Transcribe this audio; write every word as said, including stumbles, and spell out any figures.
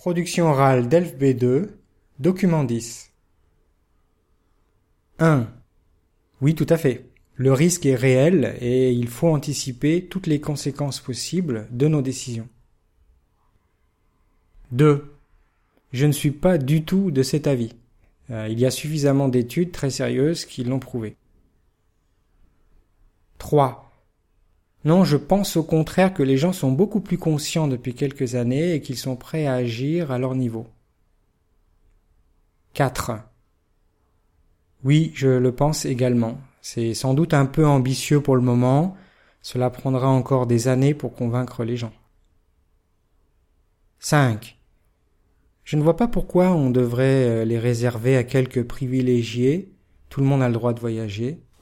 Production orale Delphes B deux, document dix. un. Oui, tout à fait. Le risque est réel et il faut anticiper toutes les conséquences possibles de nos décisions. deux. Je ne suis pas du tout de cet avis. Euh, il y a suffisamment d'études très sérieuses qui l'ont prouvé. trois. Non, je pense au contraire que les gens sont beaucoup plus conscients depuis quelques années et qu'ils sont prêts à agir à leur niveau. quatre. Oui, je le pense également. C'est sans doute un peu ambitieux pour le moment. Cela prendra encore des années pour convaincre les gens. cinq. Je ne vois pas pourquoi on devrait les réserver à quelques privilégiés. Tout le monde a le droit de voyager.